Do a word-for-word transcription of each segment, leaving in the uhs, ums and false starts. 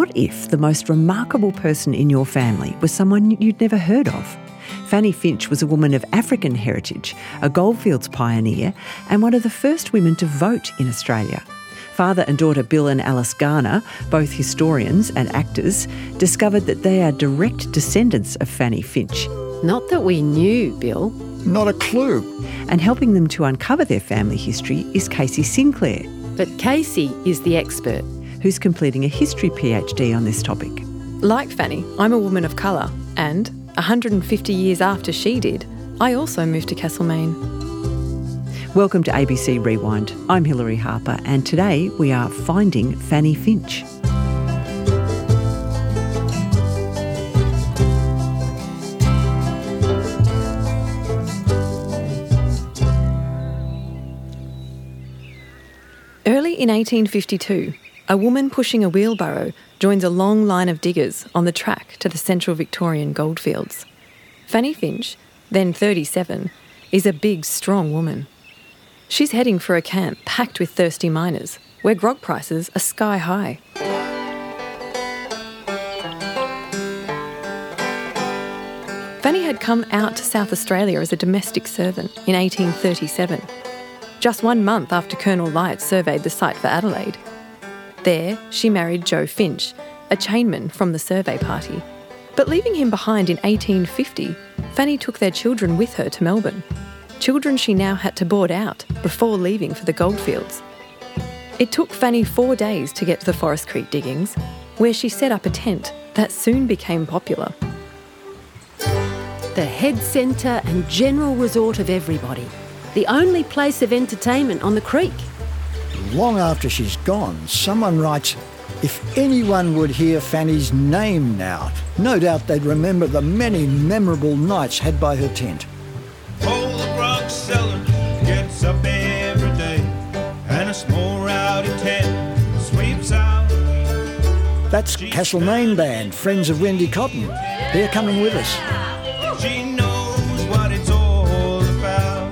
What if the most remarkable person in your family was someone you'd never heard of? Fanny Finch was a woman of African heritage, a goldfields pioneer, and one of the first women to vote in Australia. Father and daughter Bill and Alice Garner, both historians and actors, discovered that they are direct descendants of Fanny Finch. Not that we knew, Bill. Not a clue. And helping them to uncover their family history is Casey Sinclair. But Casey is the expert. Who's completing a history PhD on this topic. Like Fanny, I'm a woman of colour, and one hundred fifty years after she did, I also moved to Castlemaine. Welcome to A B C Rewind. I'm Hilary Harper, and today we are finding Fanny Finch. Early in eighteen fifty-two, a woman pushing a wheelbarrow joins a long line of diggers on the track to the central Victorian goldfields. Fanny Finch, then thirty-seven, is a big, strong woman. She's heading for a camp packed with thirsty miners, where grog prices are sky high. Fanny had come out to South Australia as a domestic servant in eighteen thirty-seven, just one month after Colonel Light surveyed the site for Adelaide. There, she married Joe Finch, a chainman from the survey party. But leaving him behind in eighteen fifty, Fanny took their children with her to Melbourne. Children she now had to board out before leaving for the goldfields. It took Fanny four days to get to the Forest Creek diggings, where she set up a tent that soon became popular. The head centre and general resort of everybody. The only place of entertainment on the creek. Long after she's gone, someone writes, if anyone would hear Fanny's name now, no doubt they'd remember the many memorable nights had by her tent. Old rock cellar gets up every day, and a small rowdy tent sweeps out. That's Castlemaine Band, Friends of Wendy Cotton. They're coming with us. She knows what it's all about.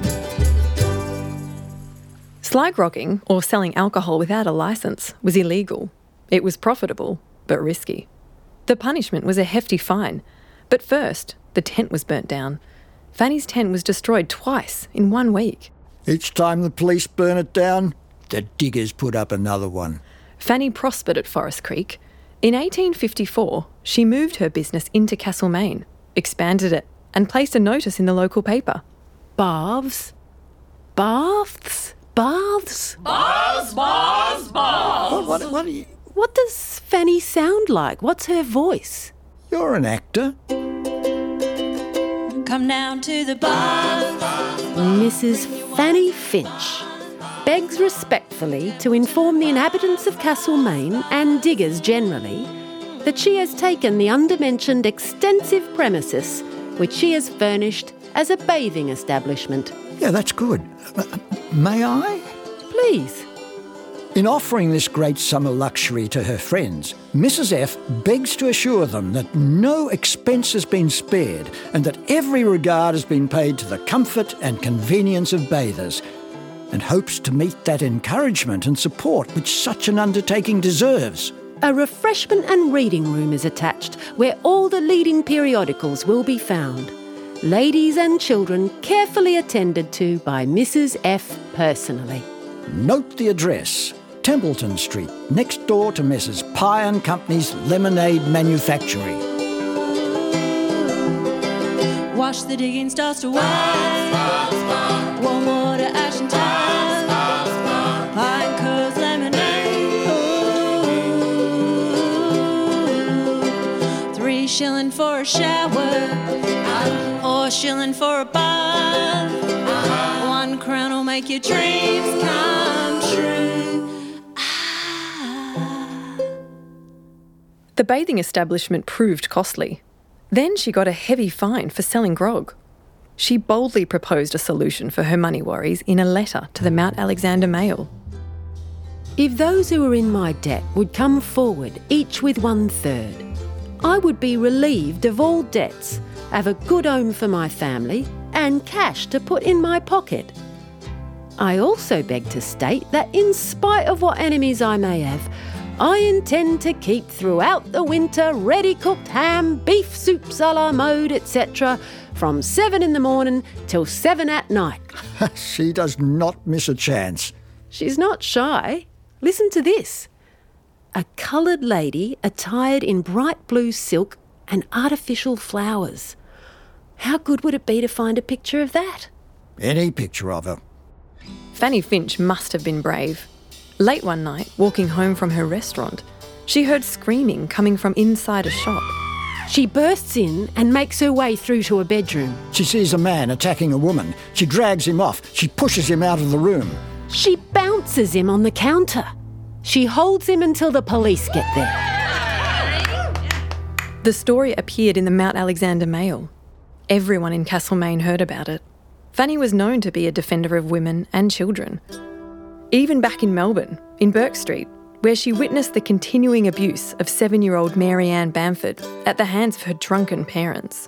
Slag rocking, or selling alcohol without a licence, was illegal. It was profitable, but risky. The punishment was a hefty fine. But first, the tent was burnt down. Fanny's tent was destroyed twice in one week. Each time the police burn it down, the diggers put up another one. Fanny prospered at Forest Creek. In eighteen fifty-four, she moved her business into Castlemaine, expanded it, and placed a notice in the local paper. Baths? Baths? Baths? Baths, baths, baths. What, what, what are you... What does Fanny sound like? What's her voice? You're an actor. Come down to the bar. Missus Fanny Finch begs respectfully to inform the inhabitants of Castlemaine and diggers generally that she has taken the undermentioned extensive premises which she has furnished as a bathing establishment. Yeah, that's good. Uh, may I? Please. In offering this great summer luxury to her friends, Missus F begs to assure them that no expense has been spared and that every regard has been paid to the comfort and convenience of bathers, and hopes to meet that encouragement and support which such an undertaking deserves. A refreshment and reading room is attached where all the leading periodicals will be found. Ladies and children carefully attended to by Missus F personally. Note the address. Templeton Street, next door to Messrs Pye and Company's Lemonade Manufactory. Wash the digging starts to wax. Warm water, ash and tar. Pine curls, lemonade. Ooh. Three shilling for a shower. Four shilling for a bath. One crown will make your dreams come true. The bathing establishment proved costly. Then she got a heavy fine for selling grog. She boldly proposed a solution for her money worries in a letter to the Mount Alexander Mail. If those who are in my debt would come forward, each with one third, I would be relieved of all debts, have a good home for my family, and cash to put in my pocket. I also beg to state that in spite of what enemies I may have, I intend to keep throughout the winter ready-cooked ham, beef soups a la mode, et cetera from seven in the morning till seven at night. She does not miss a chance. She's not shy. Listen to this. A coloured lady attired in bright blue silk and artificial flowers. How good would it be to find a picture of that? Any picture of her. Fanny Finch must have been brave. Late one night, walking home from her restaurant, she heard screaming coming from inside a shop. She bursts in and makes her way through to a bedroom. She sees a man attacking a woman. She drags him off. She pushes him out of the room. She bounces him on the counter. She holds him until the police get there. The story appeared in the Mount Alexander Mail. Everyone in Castlemaine heard about it. Fanny was known to be a defender of women and children. Even back in Melbourne, in Burke Street, where she witnessed the continuing abuse of seven-year-old Mary Ann Bamford at the hands of her drunken parents.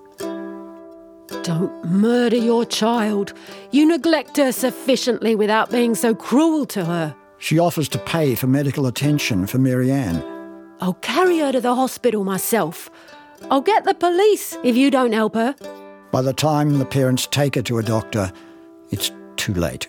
Don't murder your child. You neglect her sufficiently without being so cruel to her. She offers to pay for medical attention for Mary Ann. I'll carry her to the hospital myself. I'll get the police if you don't help her. By the time the parents take her to a doctor, it's too late.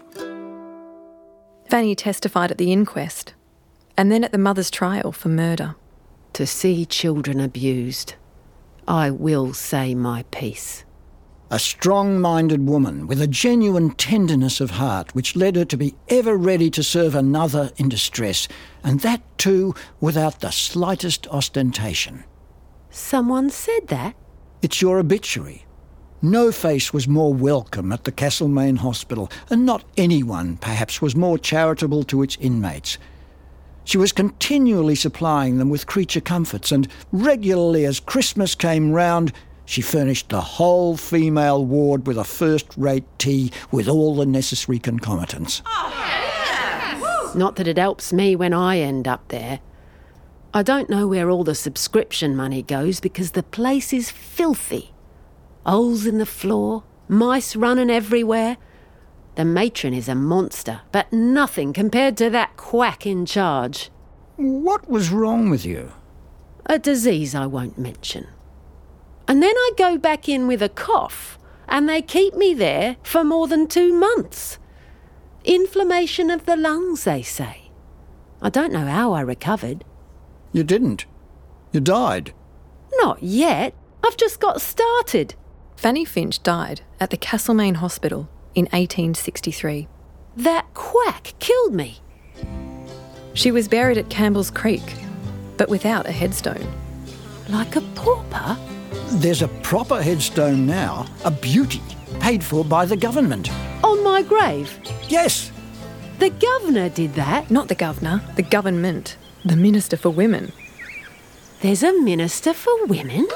Fanny testified at the inquest and then at the mother's trial for murder. To see children abused, I will say my piece. A strong-minded woman with a genuine tenderness of heart which led her to be ever ready to serve another in distress, and that too without the slightest ostentation. Someone said that? It's your obituary. No face was more welcome at the Castlemaine Hospital, and not anyone, perhaps, was more charitable to its inmates. She was continually supplying them with creature comforts, and regularly as Christmas came round, she furnished the whole female ward with a first-rate tea with all the necessary concomitants. Oh, yeah. Not that it helps me when I end up there. I don't know where all the subscription money goes because the place is filthy. Holes in the floor, mice running everywhere. The matron is a monster, but nothing compared to that quack in charge. What was wrong with you? A disease I won't mention. And then I go back in with a cough, and they keep me there for more than two months. Inflammation of the lungs, they say. I don't know how I recovered. You didn't. You died. Not yet. I've just got started. Fanny Finch died at the Castlemaine Hospital in eighteen sixty-three. That quack killed me. She was buried at Campbell's Creek, but without a headstone. Like a pauper? There's a proper headstone now, a beauty, paid for by the government. On my grave? Yes. The governor did that? Not the governor, the government, the Minister for Women. There's a Minister for Women?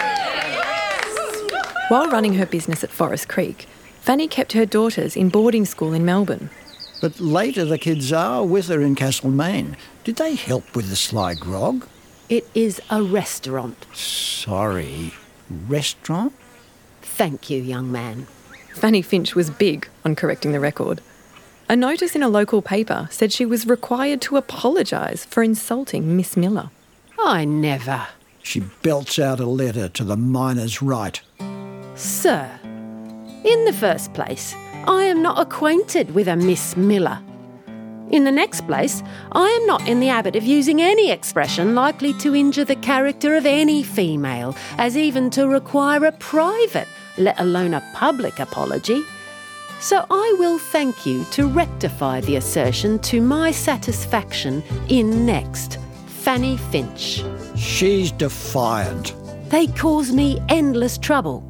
While running her business at Forest Creek, Fanny kept her daughters in boarding school in Melbourne. But later the kids are with her in Castlemaine. Did they help with the Sly Grog? It is a restaurant. Sorry, restaurant? Thank you, young man. Fanny Finch was big on correcting the record. A notice in a local paper said she was required to apologise for insulting Miss Miller. I never. She belts out a letter to the Miners' Right. Sir, in the first place, I am not acquainted with a Miss Miller. In the next place, I am not in the habit of using any expression likely to injure the character of any female, as even to require a private, let alone a public apology. So I will thank you to rectify the assertion to my satisfaction in next, Fanny Finch. She's defiant. They cause me endless trouble.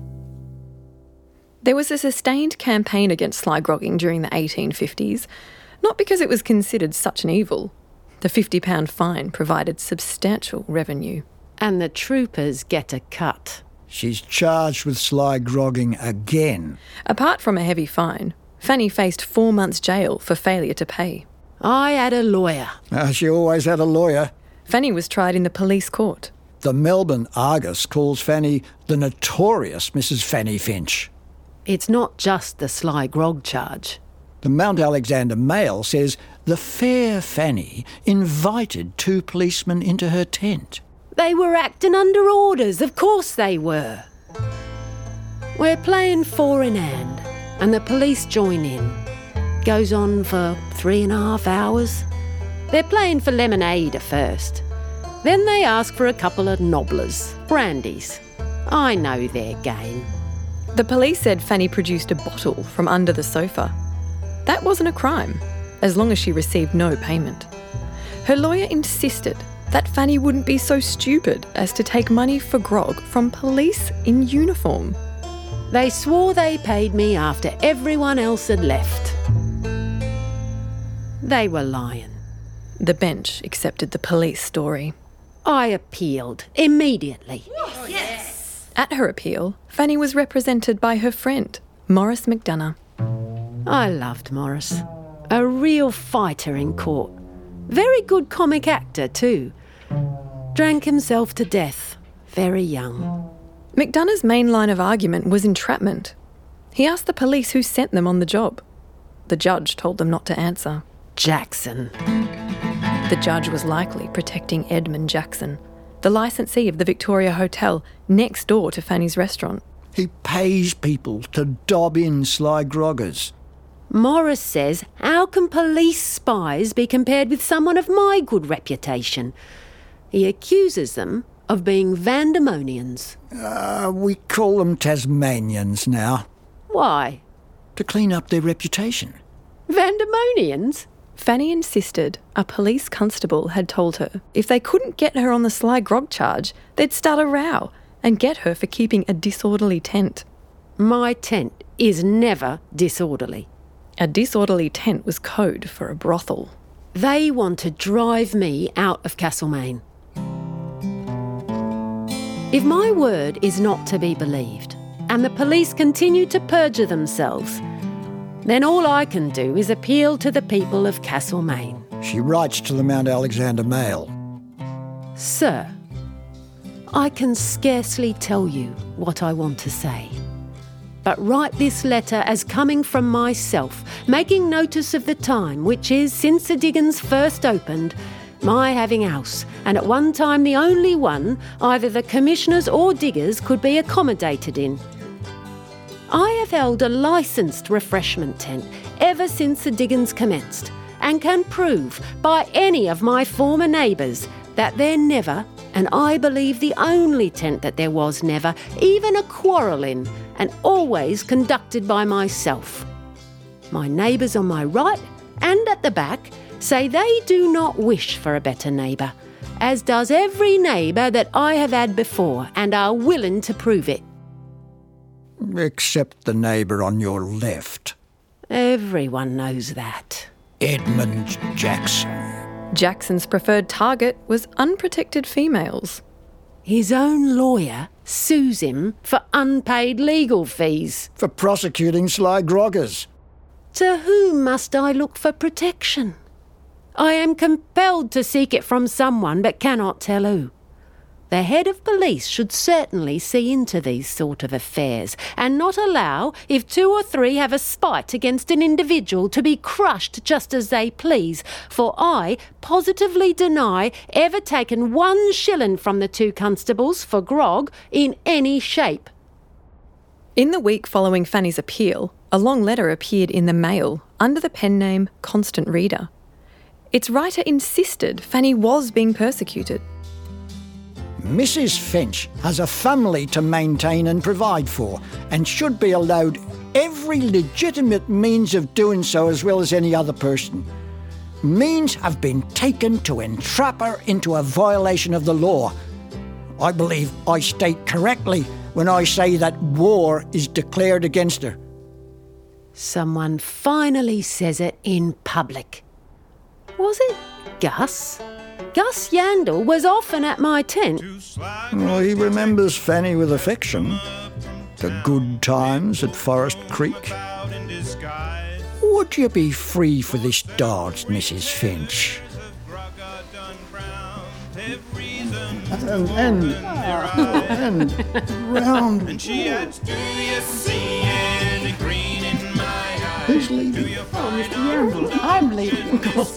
There was a sustained campaign against sly grogging during the eighteen fifties, not because it was considered such an evil. The fifty pound fine provided substantial revenue. And the troopers get a cut. She's charged with sly grogging again. Apart from a heavy fine, Fanny faced four months' jail for failure to pay. I had a lawyer. Uh, she always had a lawyer. Fanny was tried in the police court. The Melbourne Argus calls Fanny the notorious Missus Fanny Finch. It's not just the sly grog charge. The Mount Alexander Mail says the fair Fanny invited two policemen into her tent. They were acting under orders, of course they were. We're playing four in hand, and the police join in. Goes on for three and a half hours. They're playing for lemonade at first. Then they ask for a couple of nobblers, brandies. I know their game. The police said Fanny produced a bottle from under the sofa. That wasn't a crime, as long as she received no payment. Her lawyer insisted that Fanny wouldn't be so stupid as to take money for grog from police in uniform. They swore they paid me after everyone else had left. They were lying. The bench accepted the police story. I appealed immediately. Oh, yes. At her appeal, Fanny was represented by her friend, Maurice McDonough. I loved Maurice. A real fighter in court. Very good comic actor too. Drank himself to death, very young. McDonough's main line of argument was entrapment. He asked the police who sent them on the job. The judge told them not to answer. Jackson. The judge was likely protecting Edmund Jackson, the licensee of the Victoria Hotel next door to Fanny's restaurant. He pays people to dob in sly groggers. Maurice says, how can police spies be compared with someone of my good reputation? He accuses them of being Vandemonians. Uh, we call them Tasmanians now. Why? To clean up their reputation. Vandemonians? Fanny insisted a police constable had told her if they couldn't get her on the sly grog charge, they'd start a row and get her for keeping a disorderly tent. My tent is never disorderly. A disorderly tent was code for a brothel. They want to drive me out of Castlemaine. If my word is not to be believed, and the police continue to perjure themselves, then all I can do is appeal to the people of Castlemaine. She writes to the Mount Alexander Mail. Sir, I can scarcely tell you what I want to say, but write this letter as coming from myself, making notice of the time, which is, since the diggings first opened, my having house, and at one time the only one either the commissioners or diggers could be accommodated in. I have held a licensed refreshment tent ever since the diggings commenced, and can prove by any of my former neighbours that there never, and I believe the only tent that there was never, even a quarrel in, and always conducted by myself. My neighbours on my right and at the back say they do not wish for a better neighbour, as does every neighbour that I have had before, and are willing to prove it. Except the neighbour on your left. Everyone knows that. Edmund Jackson. Jackson's preferred target was unprotected females. His own lawyer sues him for unpaid legal fees. For prosecuting sly groggers. To whom must I look for protection? I am compelled to seek it from someone, but cannot tell who. The head of police should certainly see into these sort of affairs, and not allow, if two or three have a spite against an individual, to be crushed just as they please, for I positively deny ever taken one shilling from the two constables for grog in any shape. In the week following Fanny's appeal, a long letter appeared in the Mail under the pen name Constant Reader. Its writer insisted Fanny was being persecuted. Missus Finch has a family to maintain and provide for, and should be allowed every legitimate means of doing so as well as any other person. Means have been taken to entrap her into a violation of the law. I believe I state correctly when I say that war is declared against her. Someone finally says it in public. Was it Gus? Gus Yandel was often at my tent. Well, he remembers Fanny with affection. The good times at Forest Creek. Would you be free for this dance, Missus Finch? And, and, and round. And she adds, do you see any green in my eye? Who's leaving? Oh, Mister Young. I'm leaving, of course.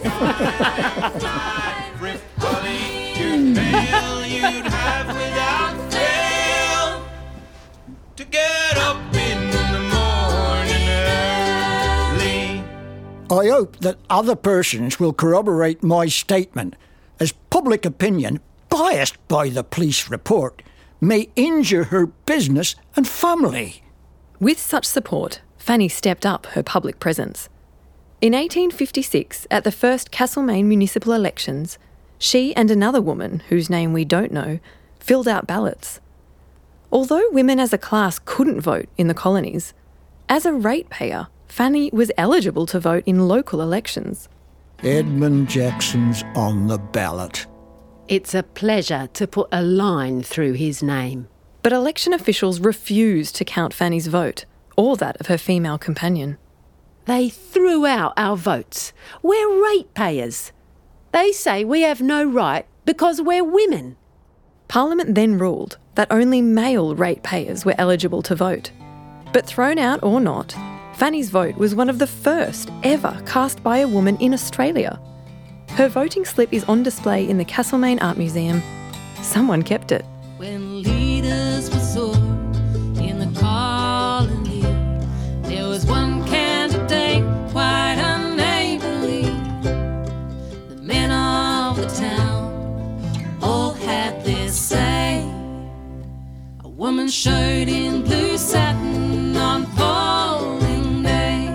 You'd fail, you'd have without fail to get up in the morning early. I hope that other persons will corroborate my statement, as public opinion, biased by the police report, may injure her business and family. With such support, Fanny stepped up her public presence. In eighteen fifty-six, at the first Castlemaine municipal elections, she and another woman, whose name we don't know, filled out ballots. Although women as a class couldn't vote in the colonies, as a ratepayer, Fanny was eligible to vote in local elections. Edmund Jackson's on the ballot. It's a pleasure to put a line through his name. But election officials refused to count Fanny's vote, or that of her female companion. They threw out our votes. We're ratepayers. They say we have no right because we're women. Parliament then ruled that only male ratepayers were eligible to vote. But thrown out or not, Fanny's vote was one of the first ever cast by a woman in Australia. Her voting slip is on display in the Castlemaine Art Museum. Someone kept it. When leaders were sore in the colony, there was one candidate quite unneighbourly. The men of the town all had their say. A woman showed in blue satin on polling day.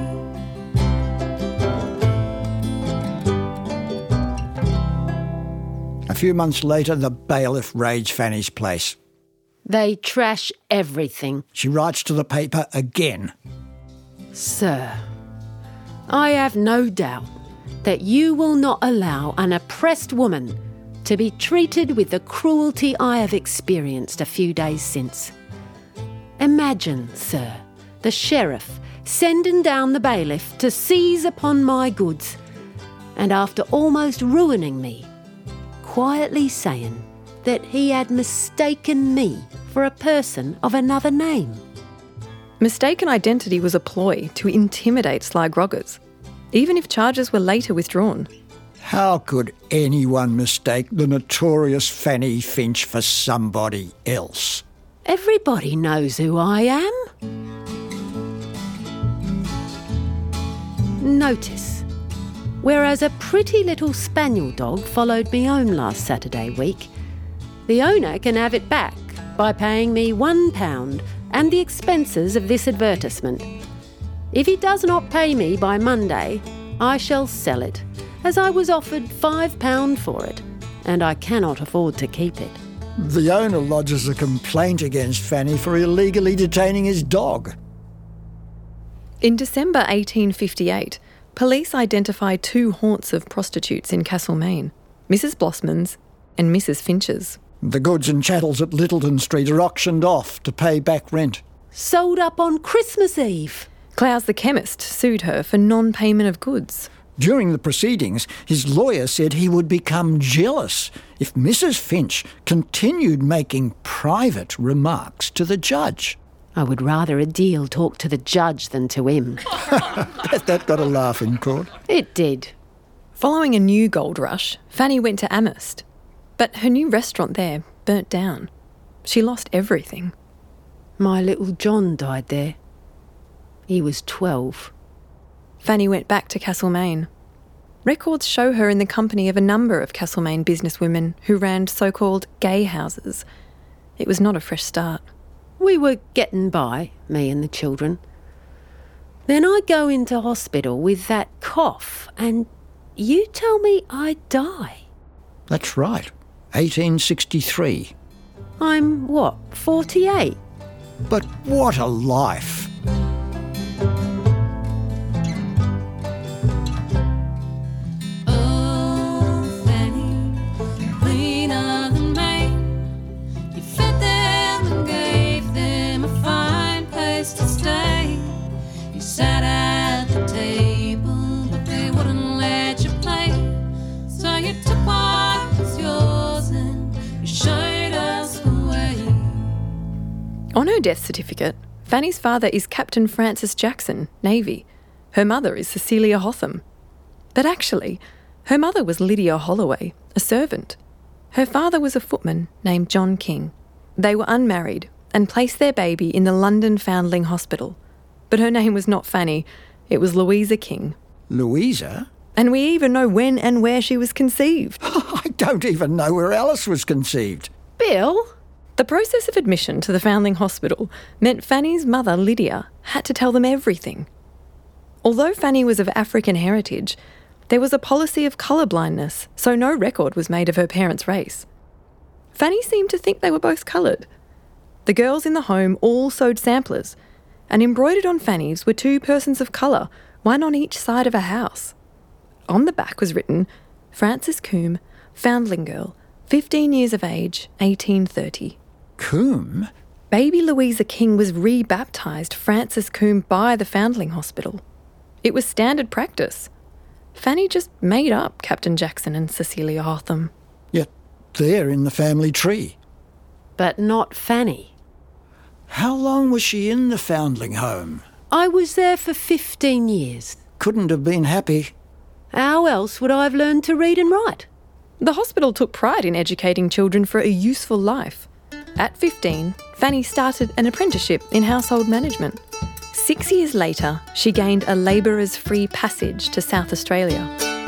A few months later, the bailiff raids Fanny's place. They trash everything. She writes to the paper again. Sir, I have no doubt that you will not allow an oppressed woman to be treated with the cruelty I have experienced a few days since. Imagine, sir, the sheriff sending down the bailiff to seize upon my goods, and after almost ruining me, quietly saying that he had mistaken me for a person of another name. Mistaken identity was a ploy to intimidate Sly Groggers, even if charges were later withdrawn. How could anyone mistake the notorious Fanny Finch for somebody else? Everybody knows who I am. Notice, whereas a pretty little spaniel dog followed me home last Saturday week, the owner can have it back by paying me one pound and the expenses of this advertisement. If he does not pay me by Monday, I shall sell it, as I was offered five pounds for it, and I cannot afford to keep it. The owner lodges a complaint against Fanny for illegally detaining his dog. In December eighteen fifty-eight, police identified two haunts of prostitutes in Castlemaine, Missus Blossman's and Missus Finch's. The goods and chattels at Littleton Street are auctioned off to pay back rent. Sold up on Christmas Eve. Clowes the chemist sued her for non-payment of goods. During the proceedings, his lawyer said he would become jealous if Missus Finch continued making private remarks to the judge. I would rather a deal talk to the judge than to him. Bet that got a laugh in court. It did. Following a new gold rush, Fanny went to Amherst. But her new restaurant there burnt down. She lost everything. My little John died there. He was twelve. Fanny went back to Castlemaine. Records show her in the company of a number of Castlemaine businesswomen who ran so-called gay houses. It was not a fresh start. We were getting by, me and the children. Then I go into hospital with that cough, and you tell me I die. That's right. eighteen sixty-three. I'm, what, forty-eight? But what a life. Oh, Fanny, queen of the Main, you fed them and gave them a fine place to stay. You sat at the table, but they wouldn't let you play. So you took what was yours and you showed us the way. On her death certificate, Fanny's father is Captain Francis Jackson, Navy, Her mother is Cecilia Hotham. But actually, her mother was Lydia Holloway, a servant. Her father was a footman named John King. They were unmarried and placed their baby in the London Foundling Hospital. But her name was not Fanny, it was Louisa King. Louisa? And we even know when and where she was conceived. I don't even know where Alice was conceived. Bill? The process of admission to the Foundling Hospital meant Fanny's mother, Lydia, had to tell them everything. Although Fanny was of African heritage, there was a policy of colourblindness, so no record was made of her parents' race. Fanny seemed to think they were both coloured. The girls in the home all sewed samplers, and embroidered on Fanny's were two persons of colour, one on each side of a house. On the back was written, Frances Coombe, Foundling Girl, fifteen years of age, eighteen thirty. Coombe? Baby Louisa King was rebaptised Frances Coombe by the Foundling Hospital. It was standard practice. Fanny just made up Captain Jackson and Cecilia Hotham. Yet they're in the family tree. But not Fanny. How long was she in the Foundling home? I was there for fifteen years. Couldn't have been happy. How else would I have learned to read and write? The hospital took pride in educating children for a useful life. At fifteen, Fanny started an apprenticeship in household management. Six years later, she gained a labourer's free passage to South Australia.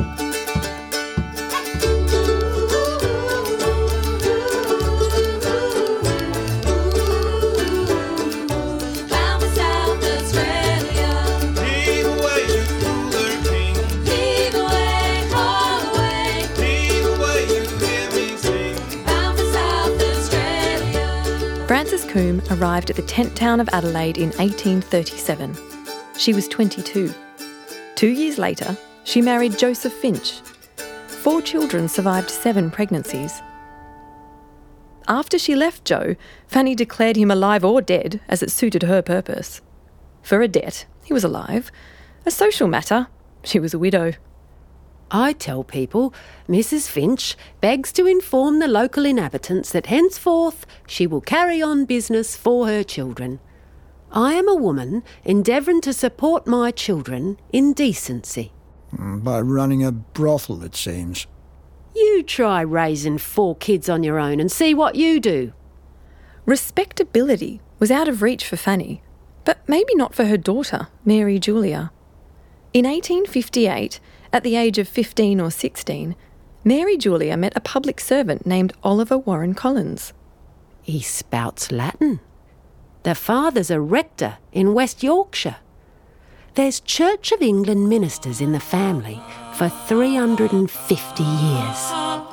Bound for South Australia. Leave away, you cooler king. Leave away, haul away. Leave away, you hear me sing. Bound for South Australia. Frances Coombe arrived at the tent town of Adelaide in eighteen thirty-seven. She was twenty-two. Two years later, she married Joseph Finch. Four children survived seven pregnancies. After she left Joe, Fanny declared him alive or dead as it suited her purpose. For a debt, he was alive. A social matter, she was a widow. I tell people Missus Finch begs to inform the local inhabitants that henceforth she will carry on business for her children. I am a woman endeavouring to support my children in decency. By running a brothel, it seems. You try raising four kids on your own and see what you do. Respectability was out of reach for Fanny, but maybe not for her daughter, Mary Julia. In eighteen fifty-eight, at the age of fifteen or sixteen, Mary Julia met a public servant named Oliver Warren Collins. He spouts Latin. The father's a rector in West Yorkshire. There's Church of England ministers in the family for three hundred fifty years.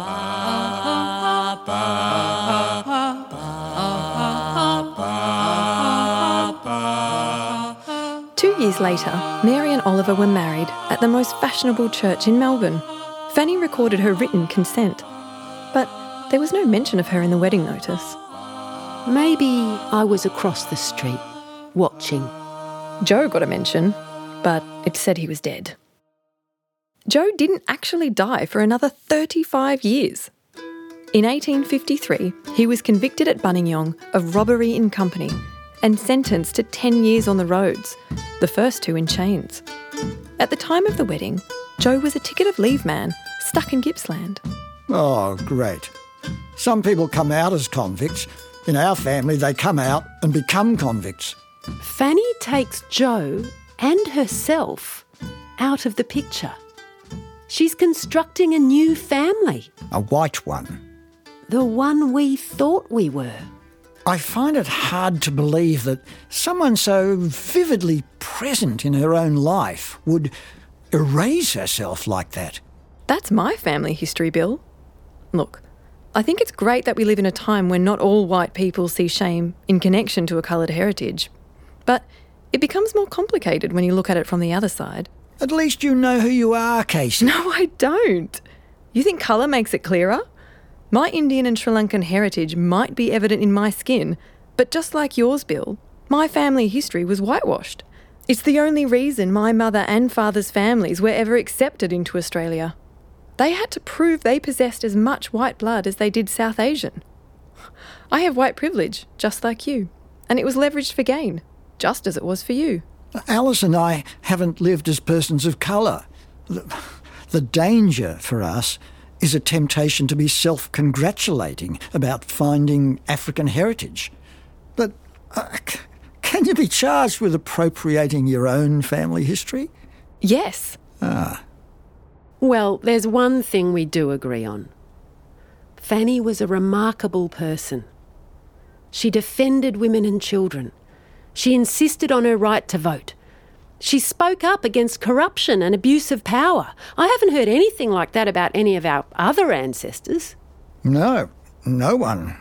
Two years later, Mary and Oliver were married at the most fashionable church in Melbourne. Fanny recorded her written consent, but there was no mention of her in the wedding notice. Maybe I was across the street, watching. Joe got a mention, but it said he was dead. Joe didn't actually die for another thirty-five years. In eighteen fifty-three, he was convicted at Buninyong of robbery in company and sentenced to ten years on the roads, the first two in chains. At the time of the wedding, Joe was a ticket of leave man stuck in Gippsland. Oh, great. Some people come out as convicts. In our family, they come out and become convicts. Fanny takes Joe and herself out of the picture. She's constructing a new family. A white one. The one we thought we were. I find it hard to believe that someone so vividly present in her own life would erase herself like that. That's my family history, Bill. Look, I think it's great that we live in a time when not all white people see shame in connection to a coloured heritage. But it becomes more complicated when you look at it from the other side. At least you know who you are, Casey. No, I don't. You think colour makes it clearer? My Indian and Sri Lankan heritage might be evident in my skin, but just like yours, Bill, my family history was whitewashed. It's the only reason my mother and father's families were ever accepted into Australia. They had to prove they possessed as much white blood as they did South Asian. I have white privilege, just like you, and it was leveraged for gain, just as it was for you. Alice and I haven't lived as persons of colour. The, the danger for us is a temptation to be self-congratulating about finding African heritage. But uh, c- can you be charged with appropriating your own family history? Yes. Ah. Well, there's one thing we do agree on. Fanny was a remarkable person. She defended women and children. She insisted on her right to vote. She spoke up against corruption and abuse of power. I haven't heard anything like that about any of our other ancestors. No, no one.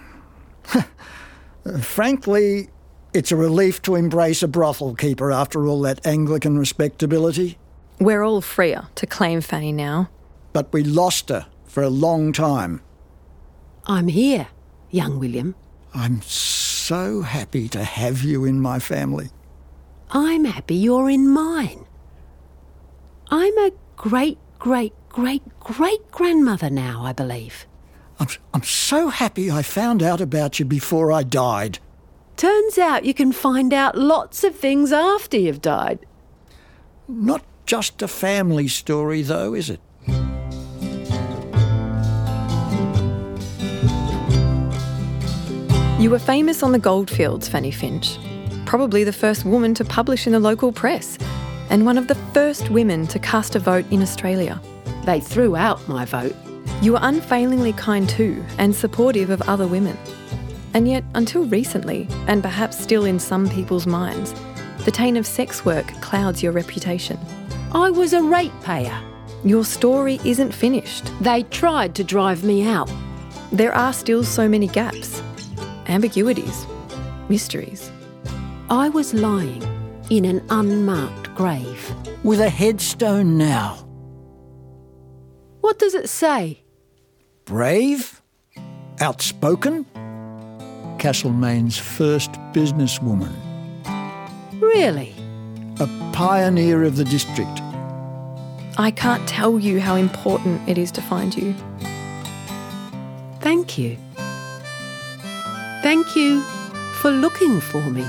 Frankly, it's a relief to embrace a brothel keeper after all that Anglican respectability. We're all freer to claim Fanny now. But we lost her for a long time. I'm here, young William. I'm so happy to have you in my family. I'm happy you're in mine. I'm a great, great, great, great grandmother now, I believe. I'm, I'm so happy I found out about you before I died. Turns out you can find out lots of things after you've died. Not just a family story, though, is it? You were famous on the goldfields, Fanny Finch. Probably the first woman to publish in the local press, and one of the first women to cast a vote in Australia. They threw out my vote. You were unfailingly kind too, and supportive of other women. And yet, until recently, and perhaps still in some people's minds, the taint of sex work clouds your reputation. I was a ratepayer. Your story isn't finished. They tried to drive me out. There are still so many gaps, ambiguities, mysteries. I was lying in an unmarked grave. With a headstone now. What does it say? Brave? Outspoken? Castlemaine's first businesswoman. Really? A pioneer of the district. I can't tell you how important it is to find you. Thank you. Thank you for looking for me.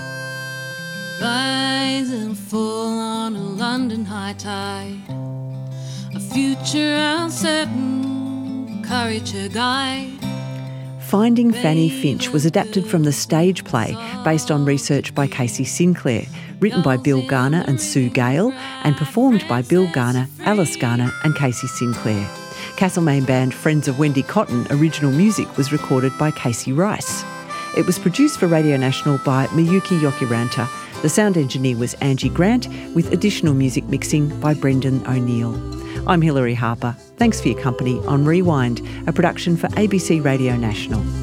Rise and fall on a London high tide. A future uncertain, courage a guide. Finding Fanny Finch was adapted from the stage play based on research by Casey Sinclair, written by Bill Garner and Sue Gale, and performed by Bill Garner, Alice Garner and Casey Sinclair. Castlemaine band Friends of Wendy Cotton original music was recorded by Casey Rice. It was produced for Radio National by Miyuki Yokiranta. The sound engineer was Angie Grant, with additional music mixing by Brendan O'Neill. I'm Hilary Harper. Thanks for your company on Rewind, a production for A B C Radio National.